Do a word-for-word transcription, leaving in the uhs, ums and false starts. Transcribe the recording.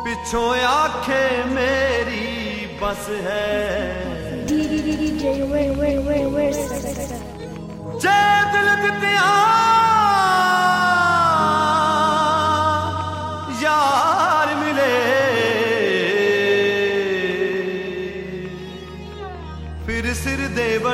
पिछों आखे मेरी बस है जे दिल दित्तिया यार मिले फिर सिर दे